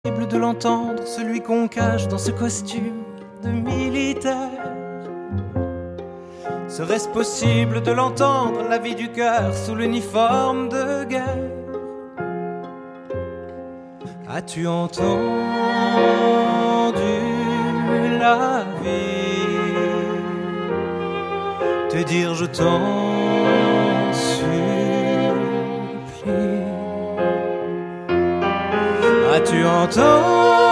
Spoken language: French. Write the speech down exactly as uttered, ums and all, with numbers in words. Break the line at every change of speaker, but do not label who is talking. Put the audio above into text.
De l'entendre, celui qu'on cache dans ce costume de militaire. Serait-ce possible de l'entendre, la vie du cœur sous l'uniforme de guerre? As-tu entendu la vie te dire je t'en supplie? As-tu entendu